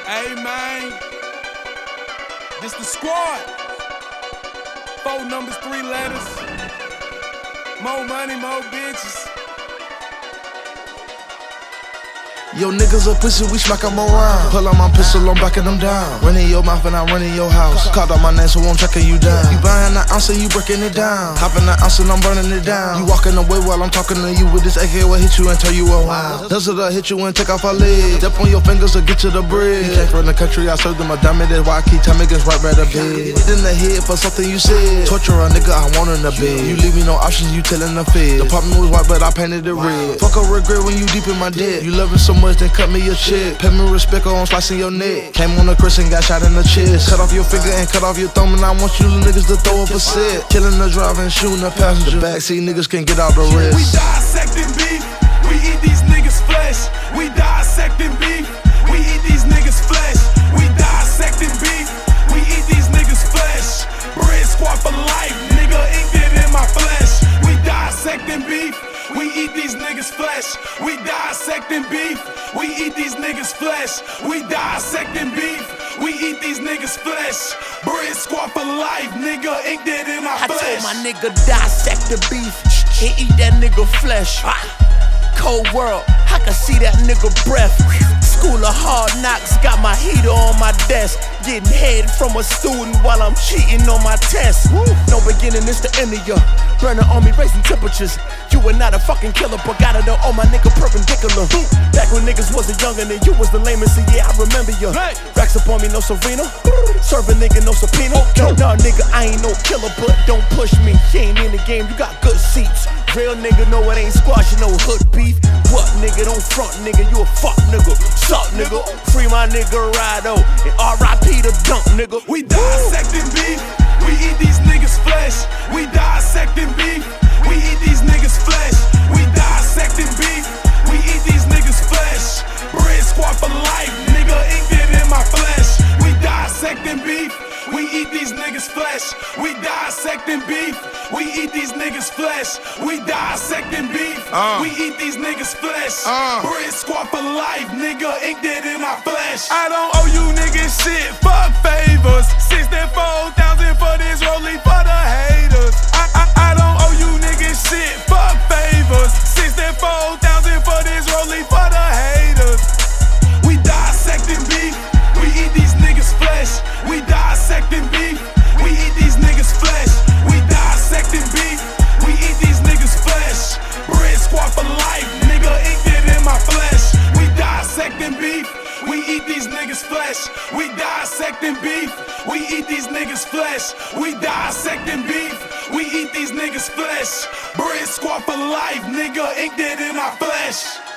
Hey man, this the squad. 4 numbers, 3 letters. More money, more bitches. Yo, niggas a pussy, we smack 'em around. Pull out my pistol, I'm backing them down. Running your mouth and I run in your house. Called out my name, so I'm tracking you down. You buying that ounce and you breaking it down. Hopping that ounce and I'm burning it down. You walking away while I'm talking to you with this AK will hit you and turn you around. Does it hit you and take off our legs? Step on your fingers or get to the bridge. Came from the country, I served them a diamond. That's why I keep time against right by the bed. In the head for something you said. Torture a nigga, I want in the bed. You leave me no options, you telling the feds. The apartment was white, but I painted it red. Fuck a regret when you deep in my debt. You love it so much, then cut me a check. Pay me respect or I'm slicing your neck. Came on the Chris and got shot in the chest. Cut off your finger and cut off your thumb, and I want you niggas to throw up a set. Killing the driver and shooting the passenger. The backseat niggas can't get out the rest. We dissecting beef. We eat these niggas' flesh. We dissecting beef. We eat these niggas' flesh. We dissecting beef. We eat these niggas' flesh. Bread squad for life, nigga. Ink it in my flesh. We dissecting beef. We eat these niggas' flesh. We dissecting beef. We eat these niggas' flesh. We dissecting beef. We eat these niggas' flesh. Bread squad for life, nigga. Ink that in my flesh. I told my nigga dissect the beef and eat that nigga flesh. Cold world, I can see that nigga breath. School of hard knocks, got my heater on my desk. Getting head from a student while I'm cheating on my test. No beginning, it's the end of ya. Burning on me, raising temperatures. You were not a fucking killer, but gotta know all my nigga perpendicular. Back when niggas wasn't younger than you was the lamest, so yeah, I remember ya. Racks up on me, no Serena. Serve a nigga, no subpoena. Nah, nigga, I ain't no killer, but don't push me. You ain't in the game, you got good seats. Real nigga know it ain't squashing no hood beef. What nigga, don't front nigga, you a fuck nigga. Suck nigga, free my nigga Rido. And R.I.P. the dump nigga. We dissecting beef. We eat these niggas' flesh. We dissecting beef. We eat these niggas' flesh. We dissecting beef. We eat these niggas' flesh. Bread squad for life, nigga. Ink it in my flesh. We dissecting beef. We eat these niggas' flesh. We dissecting beef. We eat these niggas' flesh. We dissecting beef. We eat these niggas' flesh. Bread squad for life, nigga. Ink that in my flesh. I don't owe you niggas shit. Fuck favors. 64,000 for this rollie for the haters. I don't owe you niggas shit. Fuck favors. 64,000 for this rollie for the haters. We dissecting beef. We eat these niggas' flesh. We dissecting beef. We eat these niggas' flesh. We dissecting beef. We eat these niggas' flesh. Bread squad for life, nigga. Ink it in my flesh. We dissecting beef. We eat these niggas' flesh. We dissecting beef. We eat these niggas' flesh. We dissecting beef. We eat these niggas' flesh. Bread squad for life, nigga. Ink that in my flesh.